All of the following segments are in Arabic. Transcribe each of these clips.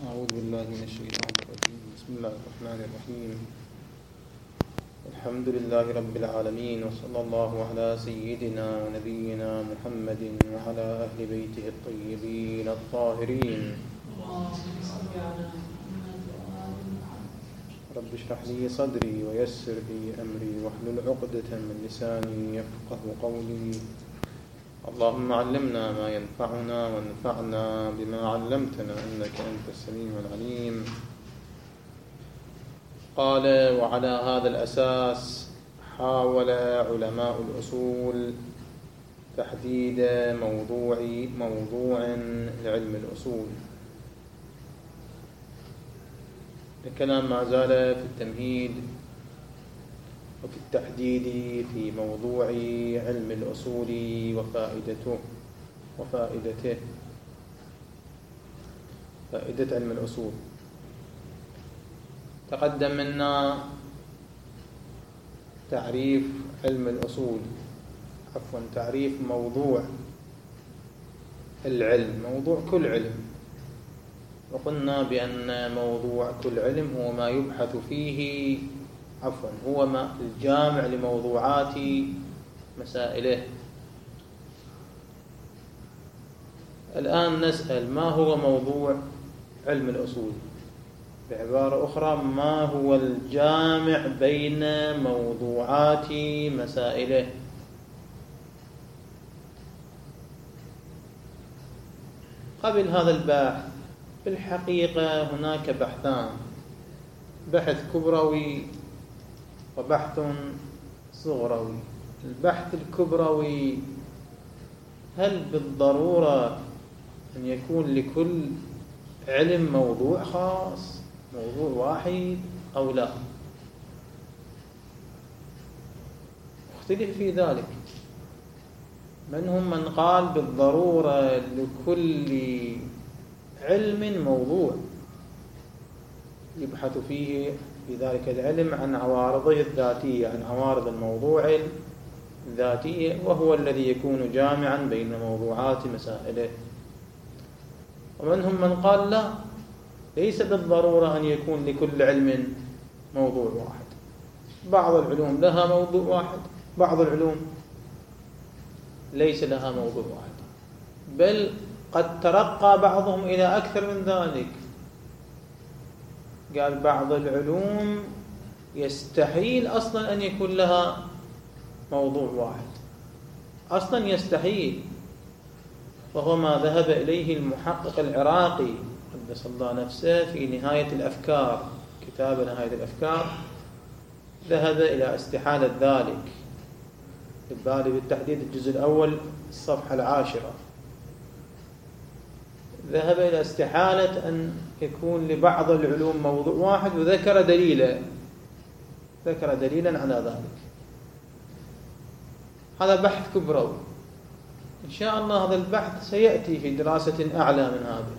أعوذ بالله من الشيطان الرجيم. بسم الله الرحمن الرحيم. الحمد لله رب العالمين، وصلى الله على سيدنا ونبينا محمد وعلى أهل بيته الطيبين الطاهرين. رب اشرح لي صدري ويسر لي أمري واحلل عقدة من لساني يفقه قولي. اللهم علمنا ما ينفعنا وانفعنا بما علمتنا إنك أنت السميع العليم. قال: وعلى هذا الأساس حاول علماء الأصول تحديد موضوع لعلم الأصول. الكلام ما زال في التمهيد وفي التحديد في موضوع علم الأصول وفائدته فائدة علم الأصول. تقدم منا تعريف علم الأصول، تعريف موضوع العلم، موضوع كل علم. وقلنا بأن موضوع كل علم هو ما يبحث فيه هو ما الجامع لموضوعات مسائله. الآن نسأل: ما هو موضوع علم الأصول؟ بعبارة أخرى، ما هو الجامع بين موضوعات مسائله؟ قبل هذا البحث في الحقيقة هناك بحثان: بحث كبروي وبحث صغروي. البحث الكبروي: هل بالضرورة أن يكون لكل علم موضوع خاص، موضوع واحد، أو لا؟ اختلف في ذلك. منهم من قال بالضرورة لكل علم موضوع يبحث فيه في ذلك العلم عن عوارضه الذاتية، عن عوارض الموضوع الذاتية، وهو الذي يكون جامعا بين موضوعات مسائله. ومنهم من قال لا، ليس بالضرورة أن يكون لكل علم موضوع واحد. بعض العلوم لها موضوع واحد، بعض العلوم ليس لها موضوع واحد، بل قد ترقى بعضهم إلى أكثر من ذلك. قال: بعض العلوم يستحيل أصلا أن يكون لها موضوع واحد، أصلا يستحيل. وهو ما ذهب إليه المحقق العراقي قدس الله نفسه في نهاية الأفكار، كتاب نهاية الأفكار، ذهب إلى استحالة ذلك. البالي بالتحديد الجزء الأول الصفحة 10، ذهب إلى استحالة أن يكون لبعض العلوم موضوع واحد، وذكر دليلا على ذلك. هذا بحث كبروي. إن شاء الله هذا البحث سيأتي في دراسة أعلى من هذا.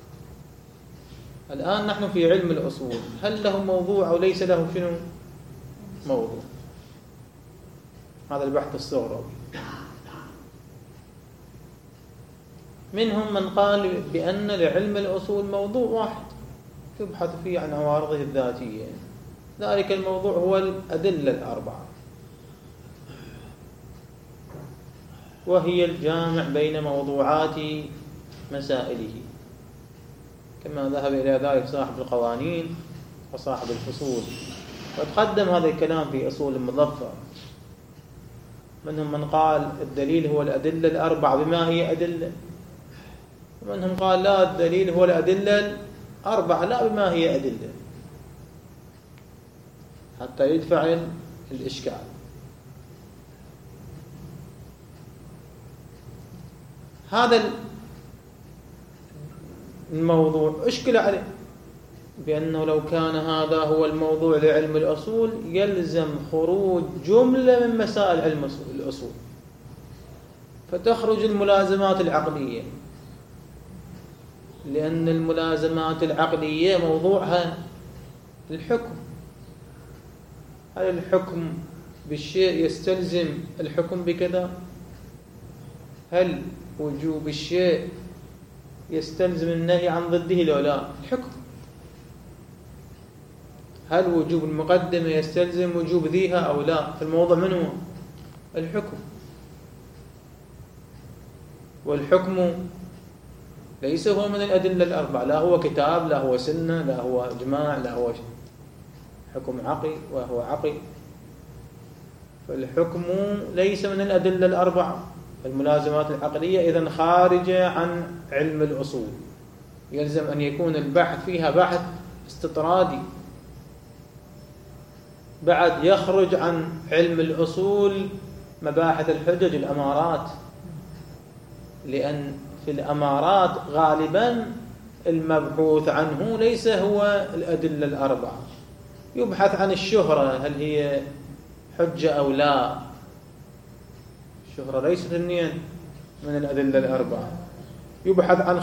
الآن نحن في علم الأصول، هل له موضوع أو ليس له شنو موضوع؟ هذا البحث الصغروي. منهم من قال بأن لعلم الأصول موضوع واحد يبحث فيه عن عوارضه الذاتية. ذلك الموضوع هو الأدلة الأربعة، وهي الجامع بين موضوعات مسائله، كما ذهب إلى ذلك صاحب القوانين وصاحب الفصول. وتقدم هذا الكلام في أصول المظفر. منهم من قال الدليل هو الأدلة الأربعة بما هي أدلة، ومنهم قال لا، الدليل هو الأدلة الأربعة لا بما هي أدلة، حتى يدفع الإشكال. هذا الموضوع أشكل عليه بأنه لو كان هذا هو الموضوع لعلم الأصول يلزم خروج جملة من مسائل علم الأصول، فتخرج الملازمات العقلية، لأن الملازمات العقلية موضوعها الحكم. هل الحكم بالشيء يستلزم الحكم بكذا؟ هل وجوب الشيء يستلزم النهي عن ضده لو لا؟ الحكم. هل وجوب المقدمة يستلزم وجوب ذيها أو لا؟ في الموضوع من هو؟ الحكم. والحكم ليس هو من الأدلة الأربعة، لا هو كتاب، لا هو سنة، لا هو إجماع، لا هو حكم عقل وهو عقل. فالحكم ليس من الأدلة الأربعة. الملازمات العقلية إذن خارجة عن علم الأصول، يلزم أن يكون البحث فيها بحث استطرادي، بعد يخرج عن علم الأصول مباحث الحجج الأمارات، لأن في الأمارات غالبا المبحوث عنه ليس هو الأدلة الأربعة، يبحث عن الشهرة، هل هي حجة أو لا. الشهرة ليست من الأدلة الأربعة. يبحث عن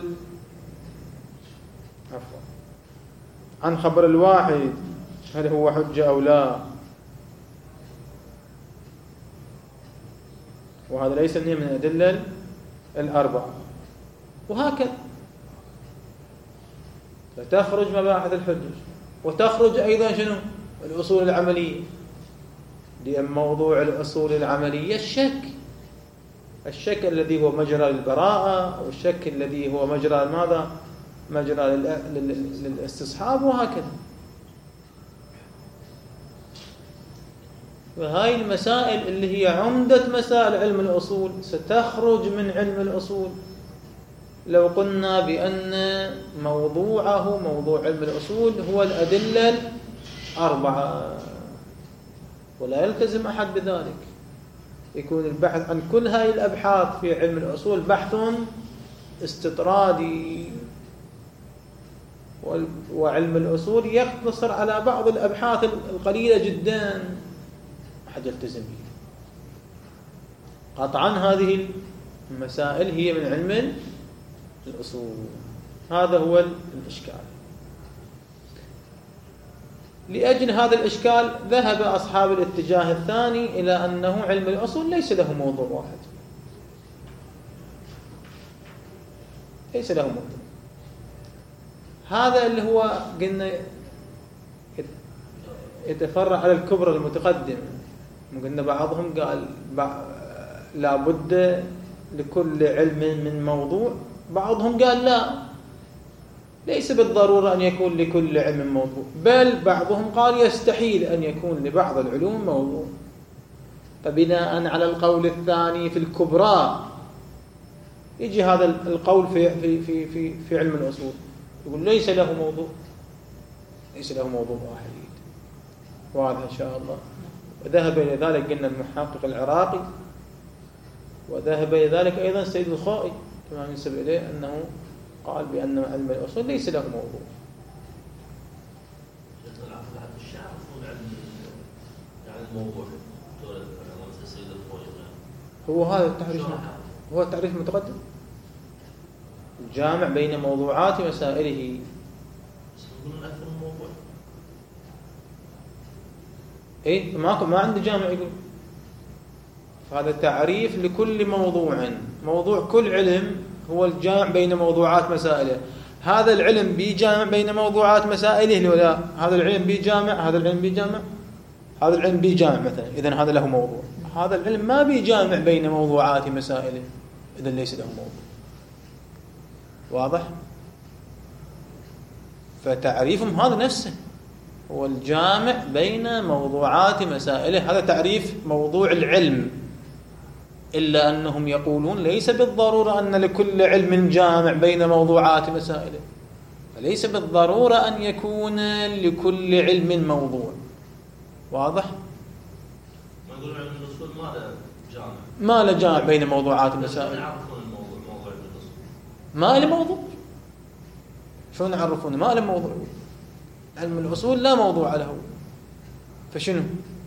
خبر الواحد، هل هو حجة أو لا، وهذا ليس من الأدلة الأربعة. وهكذا فتخرج مباحث الحجج، وتخرج أيضا شنو؟ الأصول العملية. لأن موضوع الأصول العملية الشك الذي هو مجرى البراءة، أو الشك الذي هو مجرى ماذا؟ مجرى للاستصحاب، وهكذا. وهاي المسائل اللي هي عمدة مسائل علم الأصول ستخرج من علم الأصول لو قلنا بأن موضوع علم الأصول هو الأدلة الأربعة، ولا يلتزم أحد بذلك. يكون البحث عن كل هاي الأبحاث في علم الأصول بحث استطرادي، وعلم الأصول يقتصر على بعض الأبحاث القليلة جدا أحد يلتزم بها. قطعا هذه المسائل هي من علم الأصول. هذا هو الإشكال. لأجل هذا الإشكال ذهب أصحاب الاتجاه الثاني إلى أنه علم الأصول ليس له موضوع واحد، ليس له موضوع. هذا اللي هو قلنا يتفرع على الكبرى المتقدم. قلنا بعضهم قال لا بد لكل علم من موضوع، بعضهم قال لا، ليس بالضرورة أن يكون لكل علم موضوع، بل بعضهم قال يستحيل أن يكون لبعض العلوم موضوع. فبناء على القول الثاني في الكبرى يجي هذا القول في علم الأصول، يقول ليس له موضوع، ليس له موضوع واحد. واضح إن شاء الله. وذهب إلى ذلك قلنا المحقق العراقي، وذهب إلى ذلك أيضا السيد الخوئي كما ينسب إليه، أنه قال بأن علم الأصول ليس له موضوع. هو هذا التعريف، هو التعريف المتقدم، الجامع بين موضوعات مسائله. إيه ما عندي جامع يقول. هذا تعريف لكل موضوع كل علم هو الجامع بين موضوعات مسائله. هذا العلم بيجامع بين موضوعات مسائله ولا هذا العلم بيجامع، هذا العلم بيجامع، هذا العلم بيجامع مثلا، إذن هذا له موضوع. هذا العلم ما بيجامع بين موضوعات مسائله، إذن ليس له موضوع. واضح؟ فتعريفهم هذا نفسه، هو الجامع بين موضوعات مسائله. هذا تعريف موضوع العلم، إلا أنهم يقولون ليس بالضرورة أن لكل علم جامع بين موضوعات مسائله، فليس بالضرورة أن يكون لكل علم موضوع. واضح؟ ما يقول علم الأصول ما له جامع بين موضوعات مسائله. ما له موضوع. شلون يعرفون ما له موضوع؟ علم الأصول لا موضوع له، فشنو؟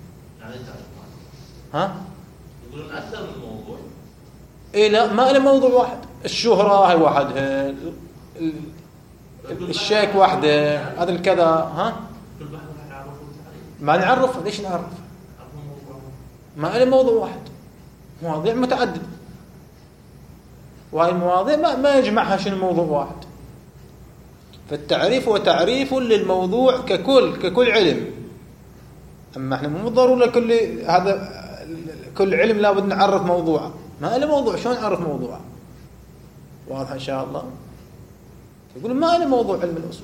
ها؟ يقولون أكثر من موضوع. إيه لا، ما له موضوع واحد. الشهرة هي واحدة، الشيك واحدة، هذا الكذا. ها؟ ما نعرف. ليش نعرف؟ ما له موضوع واحد، مواضيع متعددة. وهي المواضيع ما يجمعها شنو موضوع واحد. فالتعريف هو تعريف للموضوع ككل علم. أما احنا مو ضروري كل علم لابد نعرف موضوعه، ما له موضوع شلون نعرف موضوعه؟ واضح إن شاء الله. يقول ما له موضوع علم الأصول،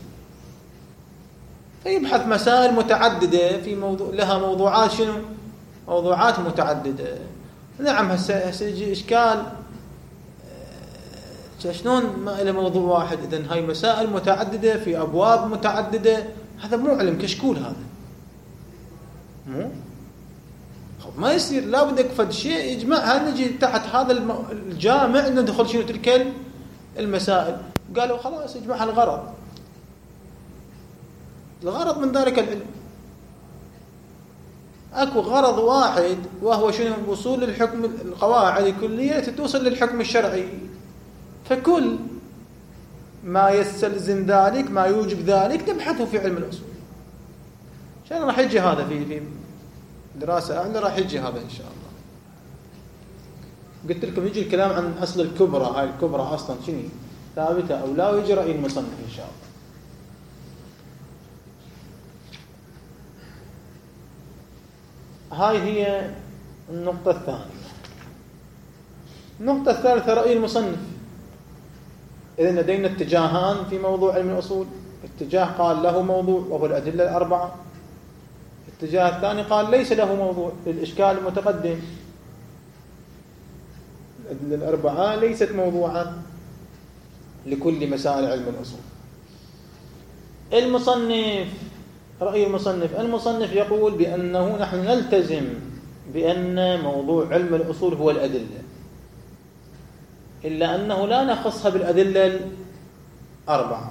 فيبحث مسائل متعددة في موضوع، لها موضوعات شنو؟ موضوعات متعددة. نعم هسه يجي إشكال شلون ما له موضوع واحد؟ إذن هاي مسائل متعددة في أبواب متعددة، هذا مو علم كشكول، هذا مو ما يصير. لا بدك فد شيء يجمعها، نجي تحت هذا الجامع ندخل شنو تلك المسائل. قالوا خلاص يجمعها الغرض من ذلك العلم. اكو غرض واحد وهو شنو؟ وصول الحكم، القواعد الكلية توصل للحكم الشرعي. فكل ما يستلزم ذلك، ما يوجب ذلك، نبحثه في علم الأصول. عشان راح يجي هذا في دراسة أعلى، راح يجي هذا إن شاء الله. قلت لكم يجي الكلام عن أصل الكبرى. هاي الكبرى أصلا شنو؟ ثابتة أو لا؟ ويجي رأي المصنف إن شاء الله. هاي هي النقطة الثانية. النقطة الثالثة رأي المصنف. إذن لدينا اتجاهان في موضوع علم الأصول. اتجاه قال له موضوع وهو الأدلة الأربعة. الاتجاه الثاني قال ليس له موضوع، للإشكال المتقدم. الأدلة الأربعة ليست موضوعا لكل مسائل علم الأصول. المصنف، رأي المصنف يقول بأنه نحن نلتزم بأن موضوع علم الأصول هو الأدلة، إلا أنه لا نخصها بالأدلة الأربعة.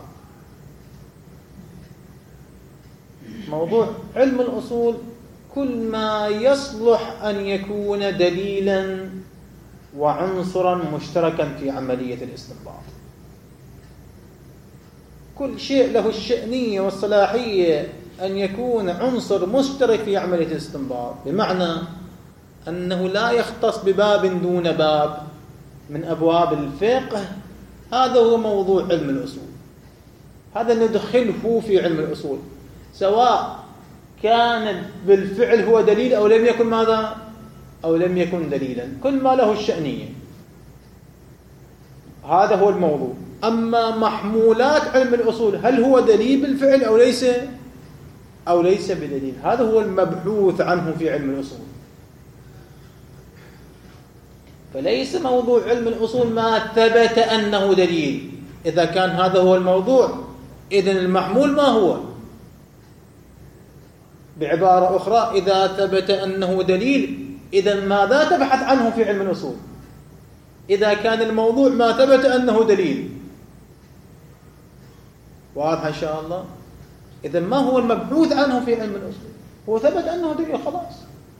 موضوع علم الأصول كل ما يصلح أن يكون دليلا وعنصرا مشتركا في عملية الاستنباط. كل شيء له الشأنية والصلاحية أن يكون عنصر مشترك في عملية الاستنباط، بمعنى أنه لا يختص بباب دون باب من أبواب الفقه. هذا هو موضوع علم الأصول، هذا ندخله في علم الأصول، سواء كان بالفعل هو دليل أو لم يكن ماذا؟ أو لم يكن دليلا. كل ما له الشأنية هذا هو الموضوع. أما محمولات علم الأصول، هل هو دليل بالفعل أو ليس بدليل، هذا هو المبحوث عنه في علم الأصول. فليس موضوع علم الأصول ما ثبت أنه دليل. إذا كان هذا هو الموضوع، إذن المحمول ما هو؟ بعبارة أخرى، إذا ثبت أنه دليل، إذن ماذا تبحث عنه في علم الأصول؟ إذا كان الموضوع ما ثبت أنه دليل. واضح إن شاء الله؟ إذن ما هو المبحوث عنه في علم الأصول؟ هو ثبت أنه دليل خلاص.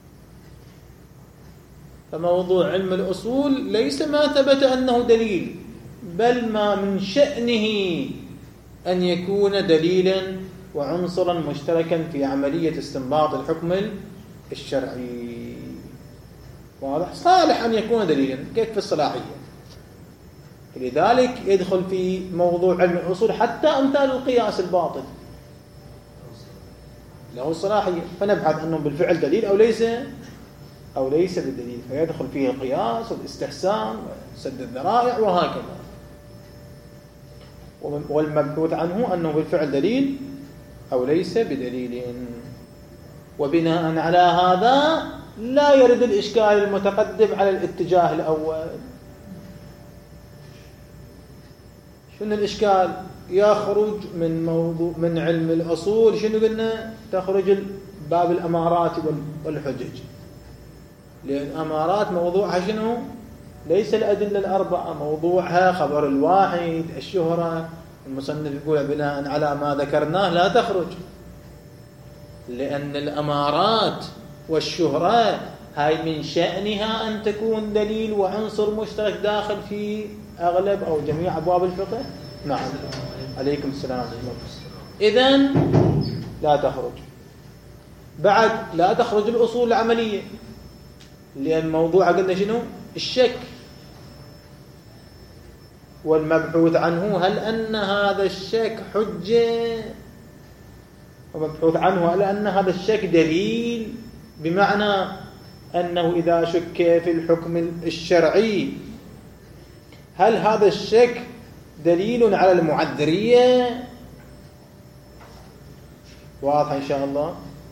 فموضوع علم الأصول ليس ما ثبت أنه دليل، بل ما من شأنه أن يكون دليلا وعنصرا مشتركا في عملية استنباط الحكم الشرعي. واضح؟ صالح أن يكون دليلا، كيف في الصلاحية. لذلك يدخل في موضوع علم الأصول حتى أمثال القياس الباطل له الصلاحية، فنبحث أنه بالفعل دليل أو ليس بالدليل، فيدخل فيه القياس والاستحسان وسد الذرائع وهكذا. والمبحوث عنه أنه بالفعل دليل أو ليس بدليل. وبناء على هذا لا يرد الإشكال المتقدم على الاتجاه الأول. شنو الإشكال؟ يخرج من علم الأصول، شنو قلنا؟ تخرج باب الأمارات والحجج، لأن أمارات موضوعها شنو؟ ليس الأدلة الأربعة، موضوعها خبر الواحد، الشهرة. المصنف يقول بناء على ما ذكرناه لا تخرج، لأن الأمارات والشهرة هاي من شأنها أن تكون دليل وعنصر مشترك داخل في أغلب أو جميع أبواب الفقه. نعم، عليكم السلام. إذن لا تخرج. بعد لا تخرج الأصول العملية، لأن موضوع قلنا شنو؟ الشك. والمبحوث عنه هل أن هذا الشك حجة، ومبحوث عنه هل أن هذا الشك دليل، بمعنى أنه إذا شك في الحكم الشرعي هل هذا الشك دليل على المعذرية؟ واضح إن شاء الله.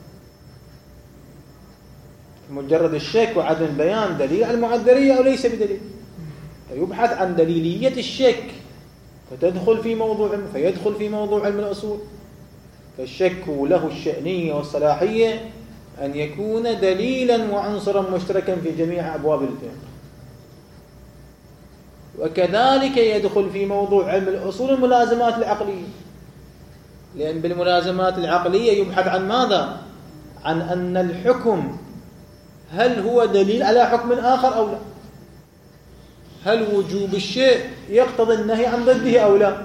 مجرد الشك وعدم البيان دليل على المعذرية أو ليس بدليل، فيبحث عن دليلية الشك فيدخل في موضوع علم الأصول. فالشك له الشأنية والصلاحية أن يكون دليلا وعنصرا مشتركا في جميع أبواب الفقه. وكذلك يدخل في موضوع علم الأصول الملازمات العقلية، لأن بالملازمات العقلية يبحث عن ماذا؟ عن أن الحكم هل هو دليل على حكم آخر أو لا، هل وجوب الشيء يقتضي النهي عن ضده أو لا،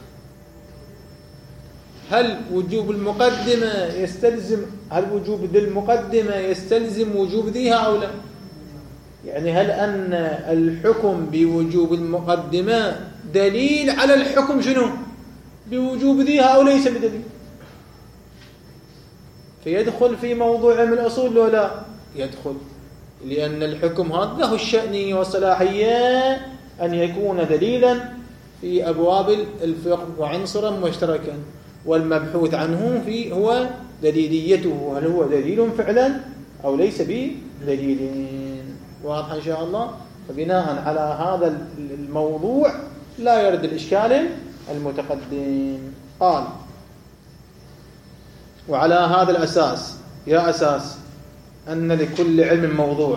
هل وجوب المقدمة وجوب ذي المقدمة يستلزم وجوب ذيها أو لا. يعني هل أن الحكم بوجوب المقدمة دليل على الحكم شنو بوجوب ذيها أو ليس بدليل. فيدخل في موضوع علم الأصول لو لا يدخل، لأن الحكم هذا له الشأنية والصلاحية أن يكون دليلا في أبواب الفقه وعنصرا مشتركا، والمبحوث عنه هو دليليته، هل هو دليل فعلا أو ليس بدليل. واضح إن شاء الله. فبناء على هذا الموضوع لا يرد الإشكال المتقدم. قال وعلى هذا الأساس يا أساس أن لكل علم موضوع.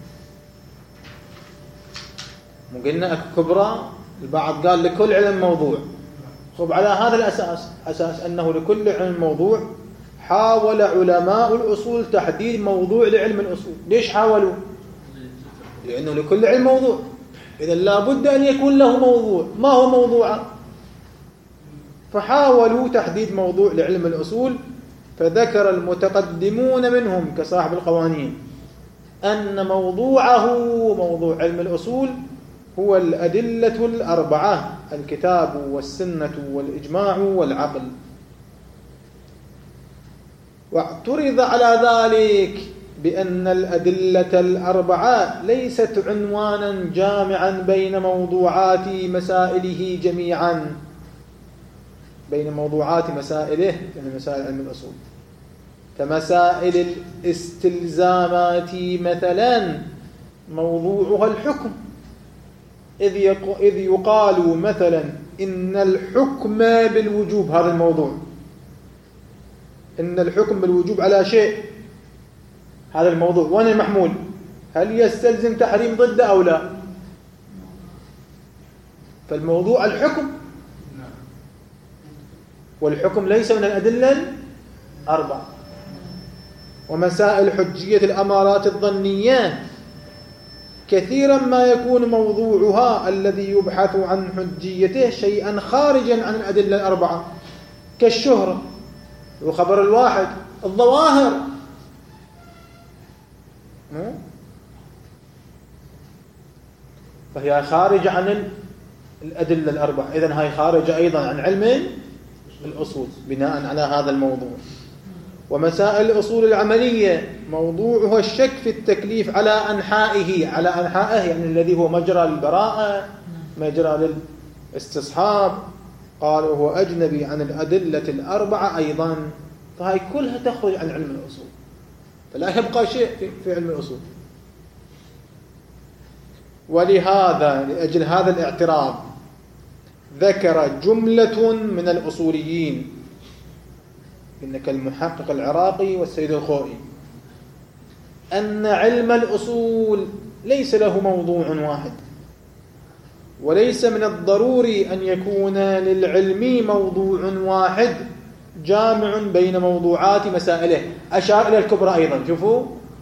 قلنا كبرى، البعض قال لكل علم موضوع. خب على هذا الأساس، أساس أنه لكل علم موضوع، حاول علماء الأصول تحديد موضوع لعلم الأصول. ليش حاولوا؟ لأنه لكل علم موضوع، إذا لابد أن يكون له موضوع. ما هو موضوعه؟ فحاولوا تحديد موضوع لعلم الأصول. فذكر المتقدمون منهم كصاحب القوانين أن موضوعه، موضوع علم الأصول، هو الأدلة الأربعة: الكتاب والسنة والإجماع والعقل. واعترض على ذلك بأن الأدلة الأربعة ليست عنوانا جامعا بين موضوعات مسائله جميعا، بين موضوعات مسائله، يعني مسائل علم الأصول، كمسائل الاستلزامات مثلا موضوعها الحكم، إذ يقال مثلا إن الحكم بالوجوب، هذا الموضوع، إن الحكم بالوجوب على شيء، هذا الموضوع، وين المحمول؟ هل يستلزم تحريم ضده أو لا؟ فالموضوع الحكم، والحكم ليس من الأدلة الأربعة. ومسائل حجية الأمارات الظنية كثيرا ما يكون موضوعها الذي يبحث عن حجيته شيئا خارجا عن الأدلة الأربعة، كالشهرة وخبر الواحد، الظواهر. فهي خارجة عن الأدلة الأربعة، إذن هي خارجة أيضا عن علم الأصول بناء على هذا الموضوع. ومسائل الأصول العملية موضوعها الشك في التكليف على أنحائه، يعني الذي هو مجرى للبراءة، مجرى للاستصحاب، قال وهو أجنبي عن الأدلة الأربعة أيضا. فهي كلها تخرج عن علم الأصول، فلا يبقى شيء في علم الأصول. ولهذا لأجل هذا الاعتراض ذكر جملة من الأصوليين، إنك المحقق العراقي والسيد الخوئي، أن علم الأصول ليس له موضوع واحد، وليس من الضروري أن يكون للعلم موضوع واحد جامع بين موضوعات مسائله. أشار إلى الكبرى أيضا. شوفوا،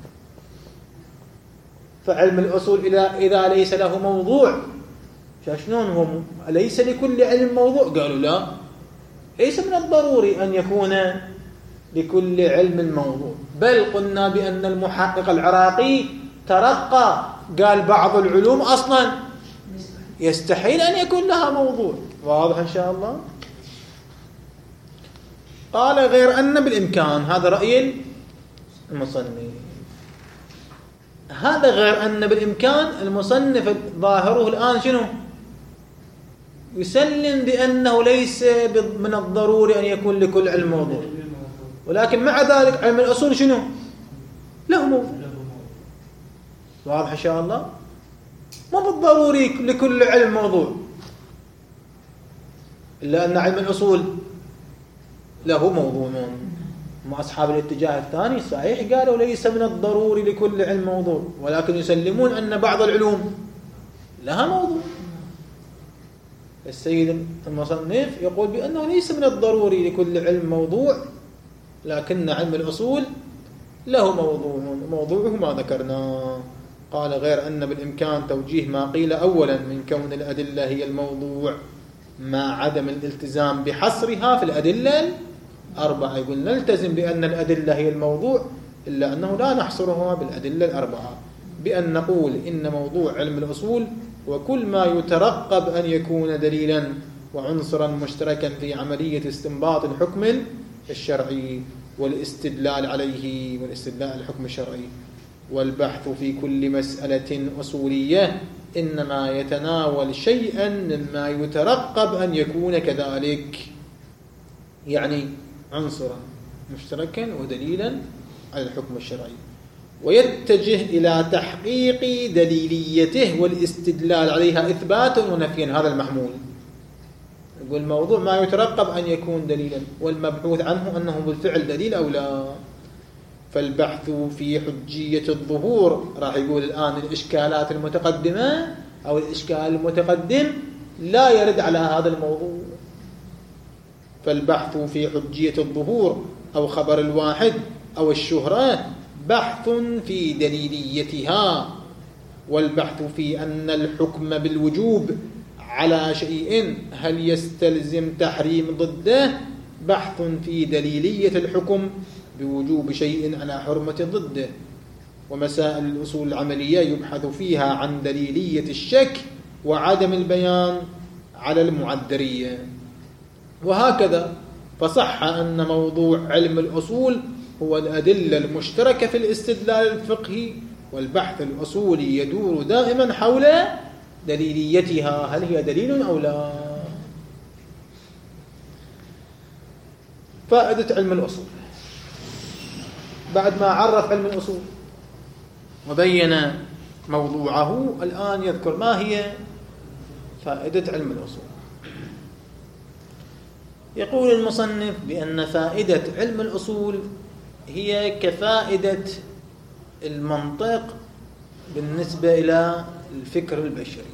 فعلم الأصول إذا ليس له موضوع، شلون هو؟ ليس لكل علم موضوع؟ قالوا لا، ليس من الضروري أن يكون لكل علم موضوع، بل قلنا بأن المحقق العراقي ترقى، قال بعض العلوم أصلا يستحيل أن يكون لها موضوع. واضح إن شاء الله؟ قال غير أن بالإمكان، هذا رأي المصنف. هذا غير أن بالإمكان، المصنف ظاهره الآن شنو؟ يسلم بأنه ليس من الضروري أن يكون لكل علم موضوع، ولكن مع ذلك علم الأصول شنو؟ له موضوع. واضح إن شاء الله؟ ما بالضروري لكل علم موضوع، إلا أن علم الأصول له موضوع. مع أصحاب الاتجاه الثاني صحيح قالوا ليس من الضروري لكل علم موضوع، ولكن يسلمون أن بعض العلوم لها موضوع. السيد المصنف يقول بأنه ليس من الضروري لكل علم موضوع، لكن علم الأصول له موضوع، موضوعه ما ذكرناه. قال غير أن بالإمكان توجيه ما قيل أولا من كون الأدلة هي الموضوع مع عدم الالتزام بحصرها في الأدلة الأربعة. يقول نلتزم بأن الأدلة هي الموضوع، إلا أنه لا نحصرها بالأدلة الأربعة، بأن نقول إن موضوع علم الأصول وكل ما يترقب أن يكون دليلا وعنصرا مشتركا في عملية استنباط الحكم الشرعي والاستدلال عليه، والاستدلال على الحكم الشرعي. والبحث في كل مسألة أصولية إنما يتناول شيئا مما يترقب أن يكون كذلك، يعني عنصرا مشتركا ودليلا على الحكم الشرعي، ويتجه إلى تحقيق دليليته والاستدلال عليها إثباتا ونفيا. هذا المحمول. يقول الموضوع ما يترقب أن يكون دليلا، والمبحوث عنه أنه بالفعل دليل أو لا. فالبحث في حجية الظهور، راح يقول الآن الإشكالات المتقدمة أو الإشكال المتقدم لا يرد على هذا الموضوع. فالبحث في حجية الظهور أو خبر الواحد أو الشهرة بحث في دليليتها، والبحث في أن الحكم بالوجوب على شيء هل يستلزم تحريم ضده بحث في دليلية الحكم بوجوب شيء على حرمة ضده. ومسائل الأصول العملية يبحث فيها عن دليلية الشك وعدم البيان على المعذرية. وهكذا فصح أن موضوع علم الأصول هو الأدلة المشتركة في الاستدلال الفقهي، والبحث الأصولي يدور دائما حول دليليتها، هل هي دليل أو لا. فائدة علم الأصول بعد ما عرف علم الأصول وبين موضوعه، الآن يذكر ما هي فائدة علم الأصول. يقول المصنف بأن فائدة علم الأصول هي كفائدة المنطق بالنسبة إلى الفكر البشري.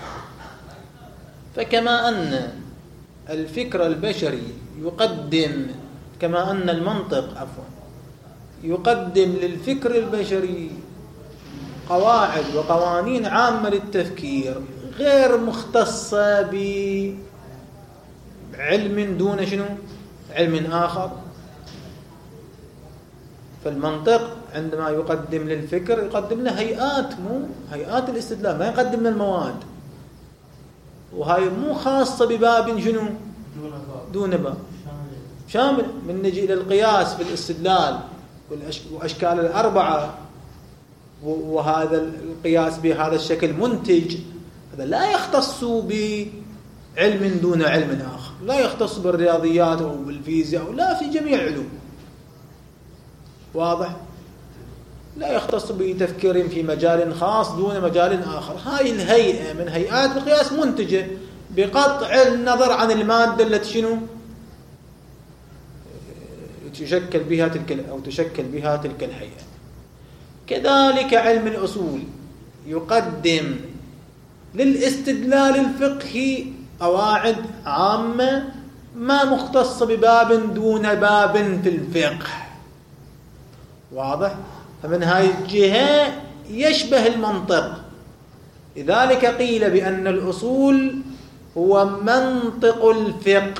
فكما أن الفكر البشري يقدم، كما أن المنطق يقدم للفكر البشري قواعد وقوانين عامة للتفكير غير مختصة بعلم دون شنو؟ علم آخر. فالمنطق عندما يقدم للفكر يقدم له هيئات، مو هيئات الاستدلال، ما يقدم له المواد. وهي مو خاصة بباب شنو؟ دون باب، شامل. من نجي إلى القياس في الاستدلال وأشكال الأربعة، وهذا القياس بهذا الشكل منتج، هذا لا يختص بعلم دون علم آخر، لا يختص بالرياضيات أو بالفيزياء، لا في جميع العلوم. واضح؟ لا يختص بتفكير في مجال خاص دون مجال آخر. هاي الهيئة من هيئات القياس منتجة بقطع النظر عن المادة التي شنو تشكل بها تلك الهيئة. كذلك علم الأصول يقدم للاستدلال الفقهي قواعد عامة ما مختصة بباب دون باب في الفقه. واضح؟ فمن هاي الجهة يشبه المنطق. لذلك قيل بأن الأصول هو منطق الفقه،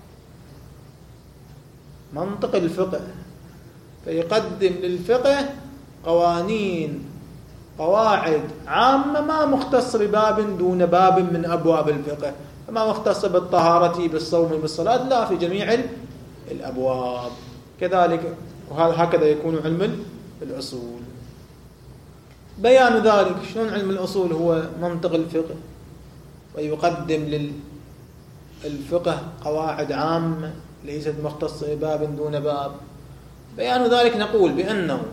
منطق الفقه. فيقدم للفقه قواعد عامة ما مختصة بباب دون باب من أبواب الفقه، ما مختصة بالطهارة بالصوم بالصلاة، لا، في جميع الأبواب كذلك. وهكذا يكون علم الأصول. بيان ذلك شلون علم الأصول هو منطق الفقه ويقدم للفقه قواعد عامة ليست مختصة بباب دون باب. بيان ذلك نقول بأنه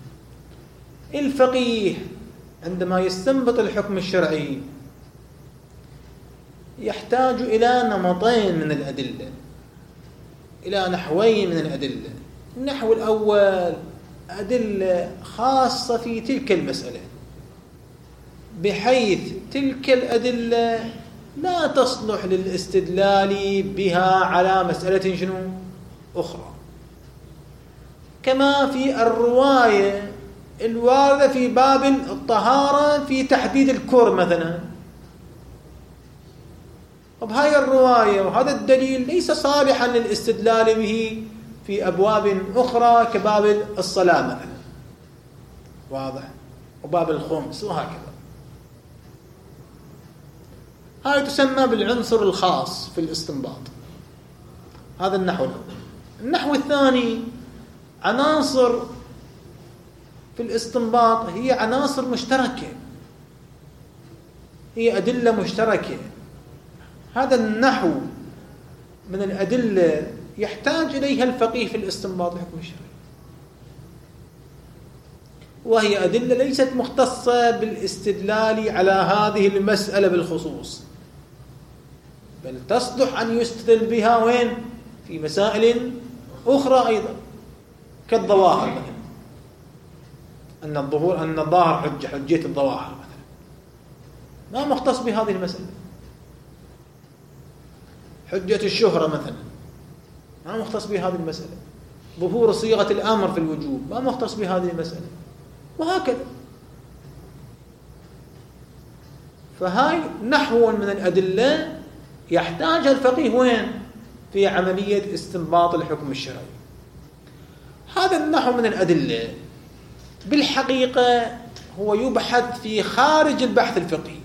الفقيه عندما يستنبط الحكم الشرعي يحتاج إلى نمطين من الأدلة، إلى نحوين من الأدلة. النحو الأول أدلة خاصة في تلك المسألة، بحيث تلك الأدلة لا تصلح للاستدلال بها على مسألة شنو أخرى، كما في الرواية الواردة في باب الطهارة في تحديد الكور مثلا. طب هاي الرواية وهذا الدليل ليس صالحا للاستدلال به في أبواب أخرى كباب الصلاة مثلا، واضح، وباب الخمس وهكذا. هاي تسمى بالعنصر الخاص في الاستنباط. هذا النحو الأول. النحو الثاني عناصر في الاستنباط هي عناصر مشتركة، هي أدلة مشتركة. هذا النحو من الأدلة يحتاج إليها الفقيه في الاستنباط الحكم الشرعي، وهي أدلة ليست مختصة بالاستدلال على هذه المسألة بالخصوص، بل تصلح أن يستدل بها وين؟ في مسائل أخرى أيضا كالظواهر مثلا، أن الظاهر حجية الظواهر مثلا ما مختص بهذه المسألة. حجة الشهرة مثلا ما مختص بهذه المسألة. ظهور صيغة الأمر في الوجوب ما مختص بهذه المسألة، وهكذا. فهاي نحو من الأدلة يحتاجها الفقيه وين؟ في عملية استنباط الحكم الشرعي. هذا النحو من الأدلة بالحقيقة هو يبحث في خارج البحث الفقهي،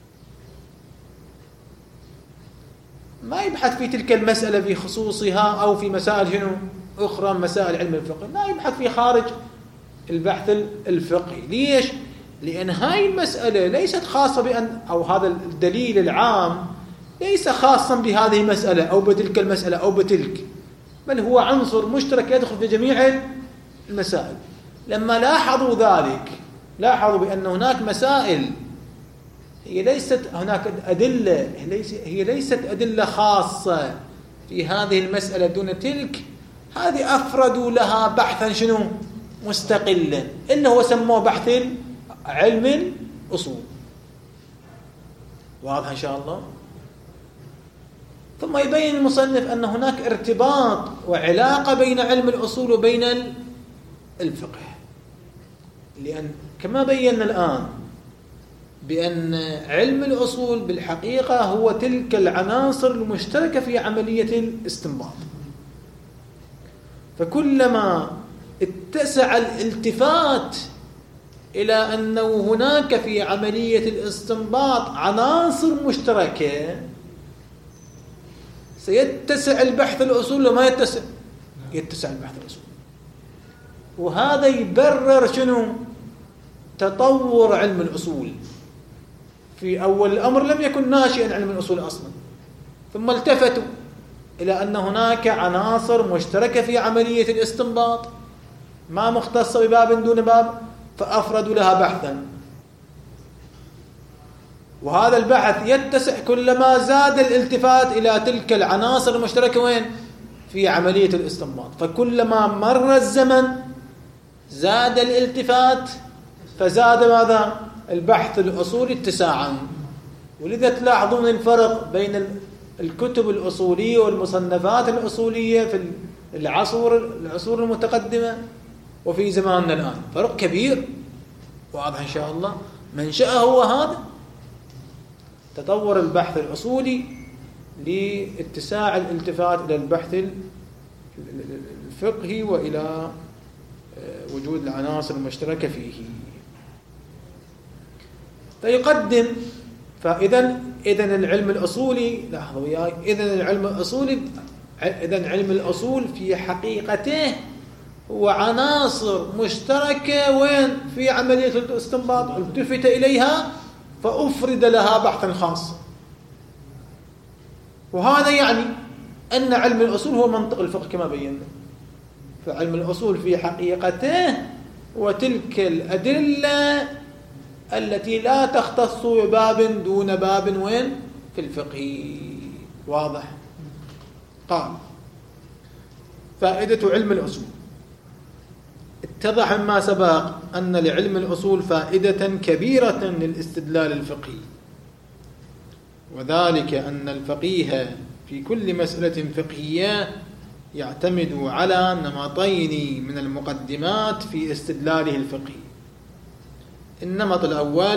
ما يبحث في تلك المسألة بخصوصها أو في مسائل شنو أخرى مسائل علم الفقه، لا، يبحث في خارج البحث الفقهي. ليش؟ لأن هاي المسألة ليست خاصة بأن، أو هذا الدليل العام ليس خاصا بهذه المسألة أو بتلك المسألة أو بتلك، بل هو عنصر مشترك يدخل في جميع المسائل. لما لاحظوا ذلك لاحظوا بأن هناك مسائل هي ليست هناك أدلة هي ليست أدلة خاصة في هذه المسألة دون تلك، هذه أفردوا لها بحثا شنو مستقلا، إلا هو سموه بحث علم الأصول. واضح إن شاء الله. ثم يبين المصنف أن هناك ارتباط وعلاقة بين علم الأصول وبين الفقه، لأن كما بينا الآن بأن علم الأصول بالحقيقة هو تلك العناصر المشتركة في عملية الاستنباط. فكلما اتسع الالتفات إلى أنه هناك في عملية الاستنباط عناصر مشتركة سيتسع البحث الأصول. وما يتسع البحث الأصول، وهذا يبرر شنو تطور علم الأصول. في أول الأمر لم يكن ناشئا علم الأصول أصلا، ثم التفتوا إلى أن هناك عناصر مشتركة في عملية الاستنباط ما مختصة بباب دون باب، فأفردوا لها بحثا. وهذا البحث يتسع كلما زاد الالتفات إلى تلك العناصر المشتركة وين؟ في عملية الاستنباط. فكلما مر الزمن زاد الالتفات، فزاد ماذا؟ البحث الأصولي اتساعا. ولذا تلاحظون الفرق بين الكتب الأصولية والمصنفات الأصولية في العصور المتقدمة وفي زماننا الآن فرق كبير. واضح إن شاء الله. منشأه هو هذا، تطور البحث الأصولي لاتساع الالتفات إلى البحث الفقهي وإلى وجود العناصر المشتركة فيه. فيقدم. فإذا العلم الأصولي، لاحظوا وياي، إذا علم الأصول في حقيقته هو عناصر مشتركة وين في عملية الاستنباط التفت إليها فأفرد لها بحثا خاصا. وهذا يعني أن علم الأصول هو منطق الفقه كما بينا. فعلم الأصول في حقيقته وتلك الأدلة التي لا تختص بباب دون باب وين في الفقه. واضح؟ قال فائدة علم الأصول. اتضح مما سبق أن لعلم الأصول فائدة كبيرة للاستدلال الفقهي، وذلك أن الفقيه في كل مسألة فقهية يعتمد على نمطين من المقدمات في استدلاله الفقهي. النمط الأول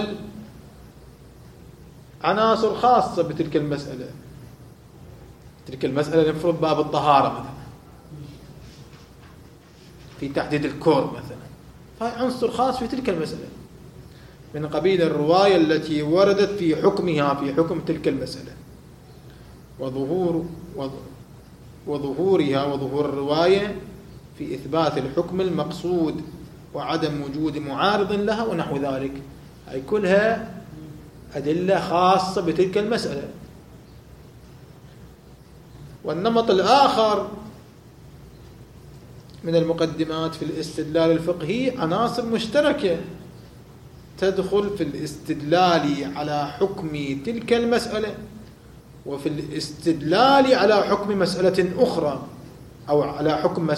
عناصر خاصة بتلك المسألة. تلك المسألة نفرض باب الطهارة مثلا، في تحديد الكور مثلا، فهي عنصر خاص في تلك المسألة من قبيل الرواية التي وردت في حكمها، في حكم تلك المسألة، وظهورها وظهور الرواية في إثبات الحكم المقصود وعدم وجود معارض لها ونحو ذلك. هي كلها أدلة خاصة بتلك المسألة. والنمط الآخر من المقدمات في الاستدلال الفقهي عناصر مشتركة تدخل في الاستدلال على حكم تلك المسألة وفي الاستدلال على حكم مسألة أخرى أو على حكم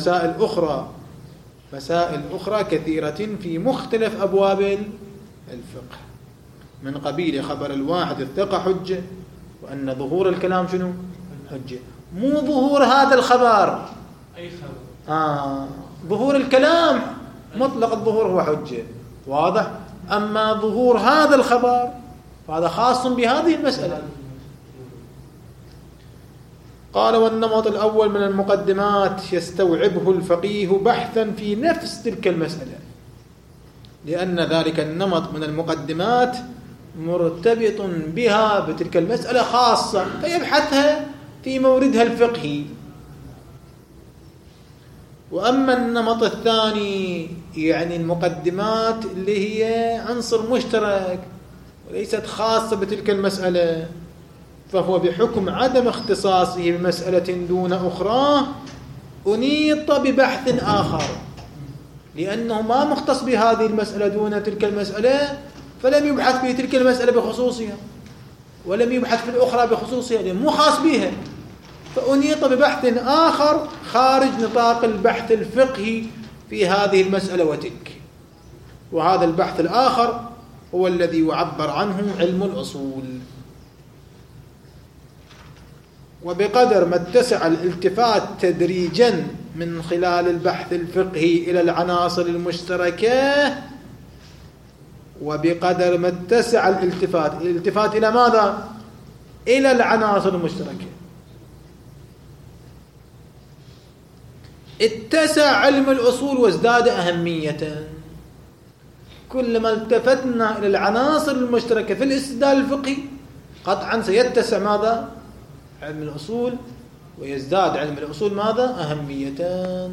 مسائل أخرى كثيرة في مختلف أبواب الفقه، من قبيل خبر الواحد الثقة حجة، وأن ظهور الكلام شنو؟ حجة. مو ظهور هذا الخبر، أي خبر، ظهور الكلام مطلق الظهور هو حجة، واضح؟ أما ظهور هذا الخبر فهذا خاص بهذه المسألة. قال والنمط الأول من المقدمات يستوعبه الفقيه بحثا في نفس تلك المسألة، لأن ذلك النمط من المقدمات مرتبط بها بتلك المسألة خاصة فيبحثها في موردها الفقهي. وأما النمط الثاني يعني المقدمات اللي هي عنصر مشترك وليست خاصة بتلك المسألة، فهو بحكم عدم اختصاصه بمسألة دون أخرى أنيط ببحث آخر، لأنه ما مختص بهذه المسألة دون تلك المسألة فلم يبحث في تلك المسألة بخصوصها ولم يبحث في الأخرى بخصوصها لأنه مو خاص بها، فأنيط ببحث آخر خارج نطاق البحث الفقهي في هذه المسألة وتلك. وهذا البحث الآخر هو الذي يعبر عنه علم الأصول. وبقدر ما اتسع الالتفات تدريجا من خلال البحث الفقهي إلى العناصر المشتركة، وبقدر ما اتسع الالتفات إلى ماذا؟ إلى العناصر المشتركة، اتسع علم الأصول وازداد أهمية. كلما التفتنا إلى العناصر المشتركة في الاستدلال الفقهي قطعا سيتسع ماذا؟ علم الأصول، ويزداد علم الأصول ماذا؟ أهمية.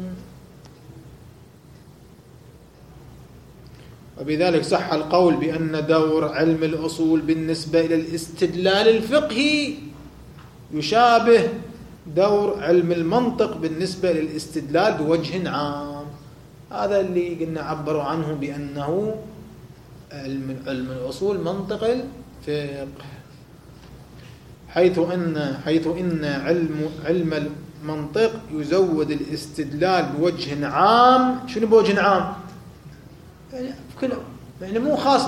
وبذلك صح القول بأن دور علم الأصول بالنسبة إلى الاستدلال الفقهي يشابه دور علم المنطق بالنسبة للاستدلال بوجه عام. هذا اللي قلنا عبروا عنه بأنه علم الأصول منطق الفقه، حيث إن علم المنطق يزود الاستدلال بوجه عام. شنو بوجه عام؟ يعني مو خاص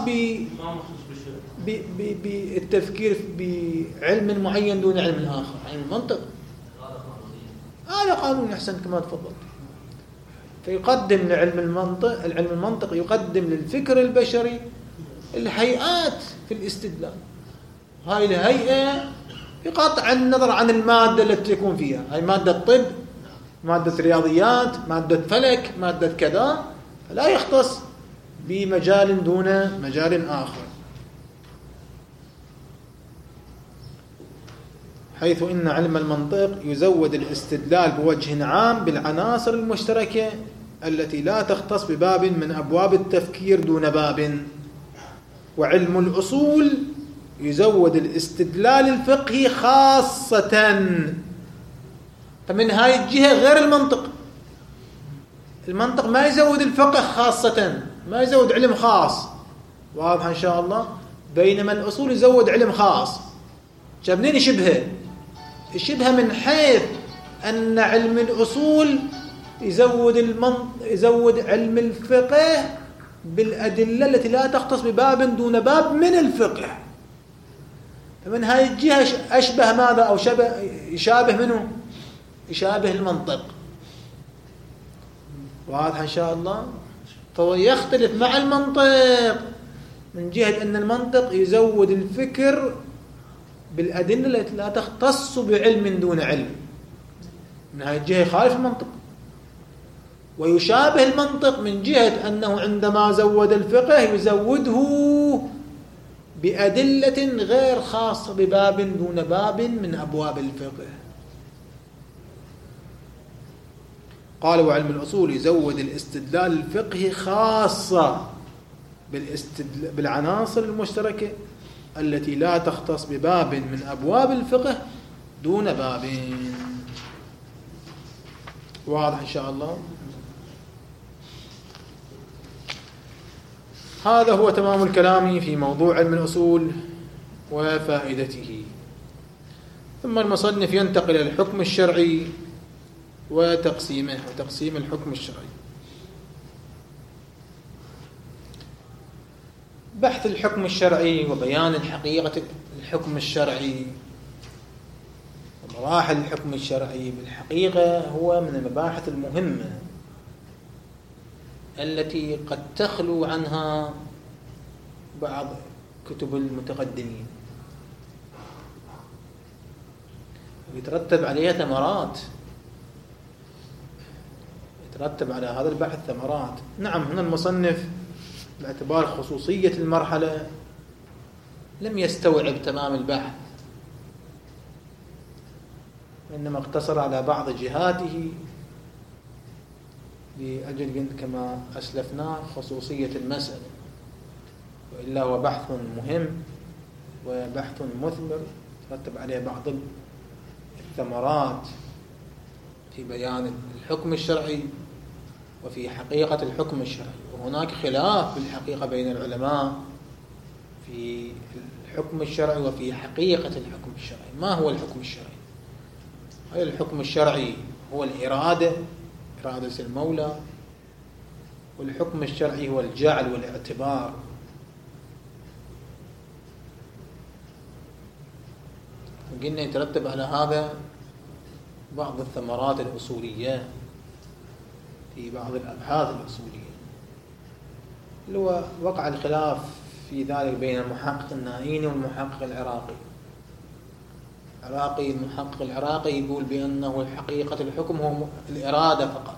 بالتفكير بعلم معين دون علم آخر. علم المنطق هذا قانون أحسن كما تفضل، فيقدم لعلم المنطق، العلم المنطق يقدم للفكر البشري الهيئات في الاستدلال. هاي الهيئة بقطع النظر عن المادة التي تكون فيها، هاي مادة طب، مادة رياضيات، مادة فلك، مادة كذا، فلا يختص بمجال دون مجال آخر. حيث إن علم المنطق يزود الاستدلال بوجه عام بالعناصر المشتركة التي لا تختص بباب من أبواب التفكير دون باب، وعلم الأصول يزود الاستدلال الفقهي خاصة. فمن هاي الجهة غير المنطق. المنطق ما يزود الفقه خاصة، ما يزود علم خاص، واضح إن شاء الله. بينما الأصول يزود علم خاص. منين يشبهه؟ يشبه من حيث أن علم الأصول يزود علم الفقه بالأدلة التي لا تختص بباب دون باب من الفقه. فمن هاي الجهة أشبه ماذا؟ أو يشابه منه؟ يشابه المنطق، واضح إن شاء الله. فهو يختلف مع المنطق من جهة أن المنطق يزود الفكر بالأدلة التي لا تختص بعلم دون علم. من هذه الجهة يخالف المنطق. ويشابه المنطق من جهة أنه عندما زود الفقه يزوده بأدلة غير خاصة بباب دون باب من أبواب الفقه. قال وعلم الأصول يزود الاستدلال الفقهي خاصة بالعناصر المشتركة التي لا تختص بباب من أبواب الفقه دون باب. واضح إن شاء الله. هذا هو تمام الكلام في موضوع علم الأصول وفائدته. ثم المصنف ينتقل إلى الحكم الشرعي وتقسيمه وتقسيم الحكم الشرعي. بحث الحكم الشرعي وبيان حقيقة الحكم الشرعي ومراحل الحكم الشرعي بالحقيقة هو من المباحث المهمة التي قد تخلو عنها بعض كتب المتقدمين، ويترتب عليها ثمرات، يترتب على هذا البحث ثمرات. نعم، هنا المصنف باعتبار خصوصية المرحلة لم يستوعب تمام البحث، إنما اقتصر على بعض جهاته لأجل كما أسلفنا خصوصية المسألة، وإلا هو بحث مهم وبحث مثمر يترتب عليه بعض الثمرات في بيان الحكم الشرعي وفي حقيقة الحكم الشرعي. وهناك خلاف بالحقيقة بين العلماء في الحكم الشرعي وفي حقيقة الحكم الشرعي. ما هو الحكم الشرعي؟ هل الحكم الشرعي هو الإرادة، إرادة المولى، والحكم الشرعي هو الجعل والاعتبار؟ وقلنا يترتب على هذا بعض الثمرات الأصولية في بعض الأبحاث الأصولية، اللي هو وقع الخلاف في ذلك بين المحقق النائيني والمحقق العراقي. المحقق العراقي يقول بأنه حقيقة الحكم هو الإرادة فقط،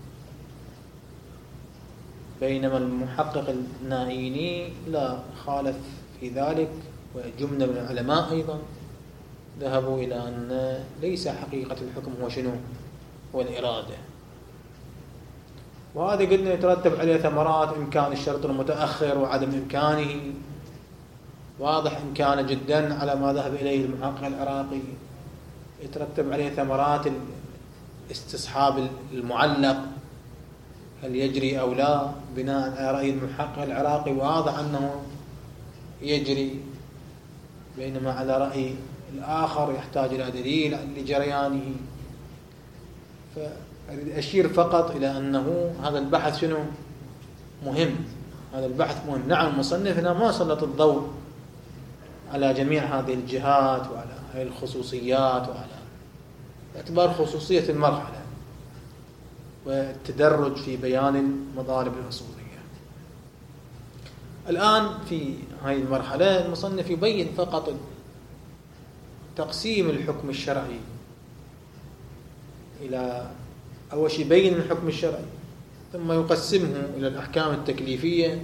بينما المحقق النائيني لا، خالف في ذلك، وجملة من العلماء أيضا ذهبوا إلى أن ليس حقيقة الحكم هو شنو؟ هو الإرادة. وهذا قلنا يترتب عليه ثمرات: إمكان الشرط المتأخر وعدم إمكانه، واضح إمكانه جدا على ما ذهب إليه المحقق العراقي. يترتب عليه ثمرات استصحاب المعلق، هل يجري أو لا، بناء على رأي المحقق العراقي واضح أنه يجري، بينما على رأي الآخر يحتاج إلى دليل لجريانه. فأشير فقط إلى أنه هذا البحث شنو؟ مهم. هذا البحث مهم. نعم، المصنف هنا ما سلط الضوء على جميع هذه الجهات وعلى هذه الخصوصيات، وعلى باعتبار خصوصية المرحلة والتدرج في بيان المطالب الأصولية. الآن في هذه المرحلة المصنف يبين فقط تقسيم الحكم الشرعي إلى، أول شيء يبين الحكم الشرعي، ثم يقسمه إلى الأحكام التكليفية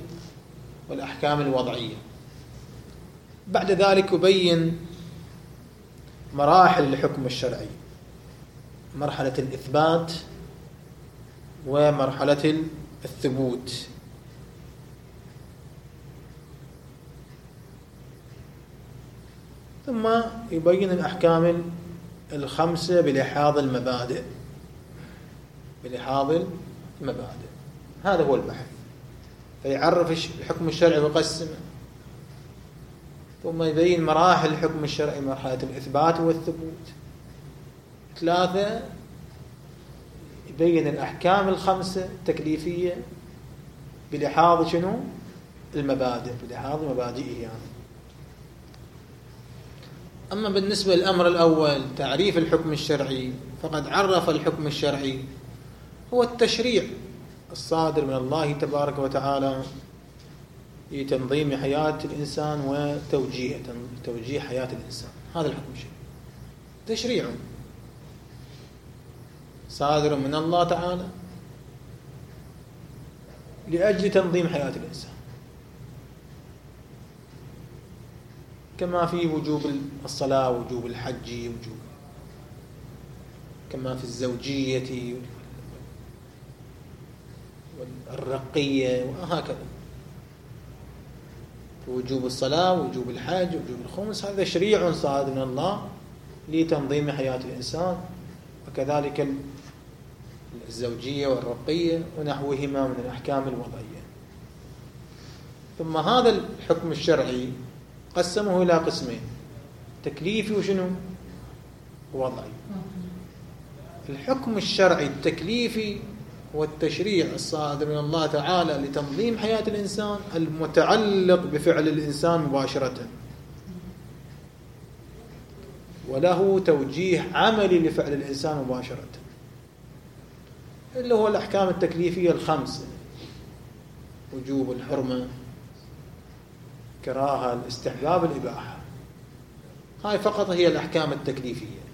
والأحكام الوضعية. بعد ذلك يبين مراحل الحكم الشرعي: مرحلة الإثبات ومرحلة الثبوت. ثم يبين الأحكام الخمسة بلحاظ المبادئ. هذا هو البحث. فيعرف الحكم الشرعي ويقسمه، ثم يبين مراحل الحكم الشرعي: مرحلة الإثبات والثبوت. 3 يبين الأحكام الخمسة التكليفية بلحاظ شنو؟ المبادئ، بلحاظ مبادئه يعني. أما بالنسبة للأمر الأول تعريف الحكم الشرعي، فقد عرف الحكم الشرعي هو التشريع الصادر من الله تبارك وتعالى لتنظيم حياة الإنسان وتوجيه حياة الإنسان. هذا الحكم الشرعي، تشريع صادر من الله تعالى لأجل تنظيم حياة الإنسان، كما في وجوب الصلاة، وجوب الحج، كما في الزوجية والرقية وهكذا. وجوب الصلاة، وجوب الحج، وجوب الخمس، هذا تشريع صادر من الله لتنظيم حياة الإنسان. وكذلك الزوجية والرقية ونحوهما من الأحكام الوضعية. ثم هذا الحكم الشرعي قسمه إلى قسمين: تكليفي وشنو؟ وضعي. الحكم الشرعي التكليفي هو التشريع الصادر من الله تعالى لتنظيم حياة الإنسان المتعلق بفعل الإنسان مباشرة، وله توجيه عملي لفعل الإنسان مباشرة، اللي هو الأحكام التكليفية الخمسة: وجوب، الحرمة، كراهة، الاستحباب، الإباحة. هاي فقط هي الأحكام التكليفية.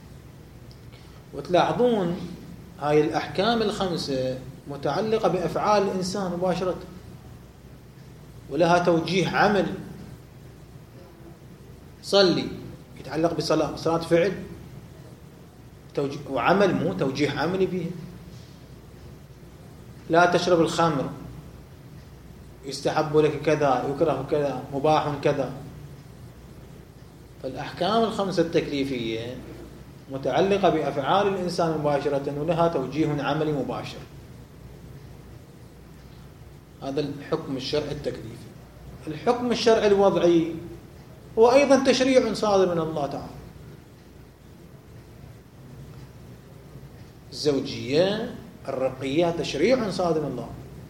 وتلاحظون هاي الأحكام الخمسة متعلقة بأفعال الإنسان مباشرة، ولها توجيه عملي. صلي يتعلق بصلاة، صلاة فعل وعمل، مو توجيه عملي بها. لا تشرب الخمر، يستحب لك كذا، يكره كذا، مباح كذا. فالأحكام الخمسة التكليفية متعلقة بأفعال الإنسان مباشرة ولها توجيه عملي مباشر. هذا الحكم الشرعي التكليفي. الحكم الشرعي الوضعي هو أيضا تشريع صادر من الله تعالى. الزوجية، الرقية، تشريع صادر من الله،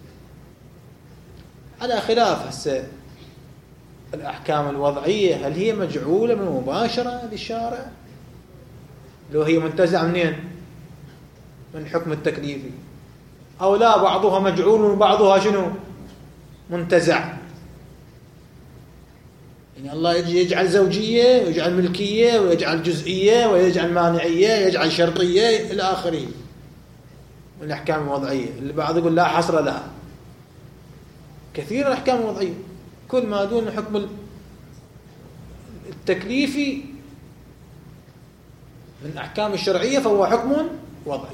على خلاف هسه الأحكام الوضعية. هل هي مجعولة من مباشرة للشارع؟ لو هي منتزعة منين؟ من الحكم التكليفي. أو لا، بعضها مجعول وبعضها شنو؟ منتزع. يعني الله يجعل زوجية ويجعل ملكية ويجعل جزئية ويجعل مانعية ويجعل شرطية إلى آخره من الأحكام الوضعية، اللي بعض يقول لا حصر لها. كثير الأحكام الوضعية كل ما دون الحكم التكليفي من الأحكام الشرعية فهو حكم وضعي.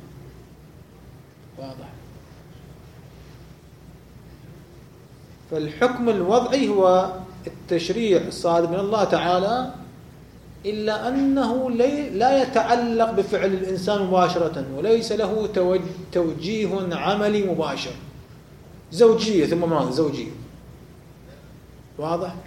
واضح؟ فالحكم الوضعي هو التشريع الصادر من الله تعالى، إلا أنه لا يتعلق بفعل الإنسان مباشرة، وليس له توجيه عملي مباشر. زوجية ثم ماذا؟ زوجية. واضح؟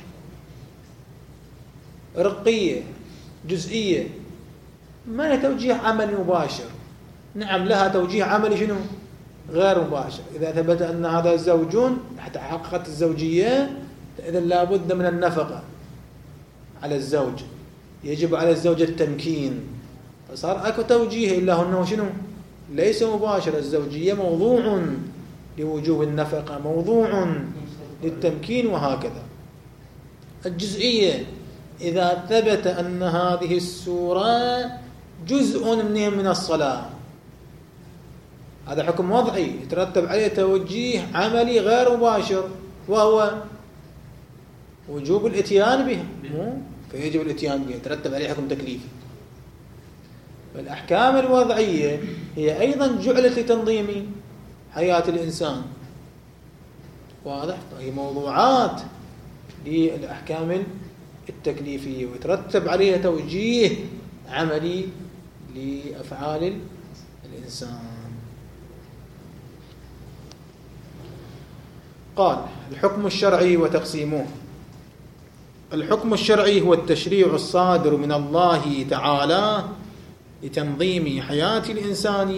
رقية، جزئية، ما لها توجيه عملي مباشر. نعم لها توجيه عملي شنو؟ غير مباشر. إذا ثبت أن هذا زوجون حتى حققت الزوجية، إذا لابد من النفقة على الزوج، يجب على الزوج التمكين، فصار أكو توجيه، إلا أنه شنو؟ ليس مباشر. الزوجية موضوع لوجوب النفقة، موضوع للتمكين، وهكذا. الجزئية إذا ثبت أن هذه السورة جزء من الصلاة، هذا حكم وضعي يترتب عليه توجيه عملي غير مباشر، وهو وجوب الاتيان بها، فيجب الاتيان بها، يترتب عليه حكم تكليفي. فالأحكام الوضعية هي أيضا جعلت لتنظيم حياة الإنسان، واضح؟ هي موضوعات للأحكام التكليفية، ويترتب عليها توجيه عملي لأفعال الإنسان. قال: الحكم الشرعي وتقسيمه. الحكم الشرعي هو التشريع الصادر من الله تعالى لتنظيم حياة الإنسان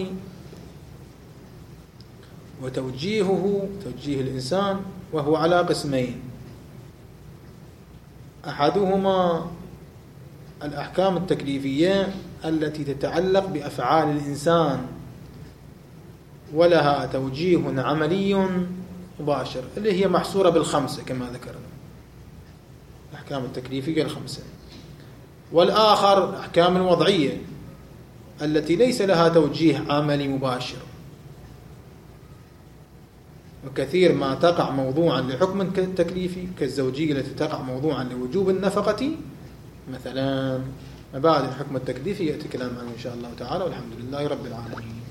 وتوجيه الإنسان، وهو على قسمين: أحدهما الأحكام التكليفية التي تتعلق بأفعال الإنسان ولها توجيه عملي مباشر، اللي هي محصورة بالخمسة كما ذكرنا، الأحكام التكليفية الخمسة. والآخر الأحكام الوضعية التي ليس لها توجيه عملي مباشر، وكثير ما تقع موضوعا لحكم تكليفي كالزوجية التي تقع موضوعا لوجوب النفقة مثلا. مبادئ الحكم التكليفي يأتي كلام عنه إن شاء الله تعالى، والحمد لله رب العالمين.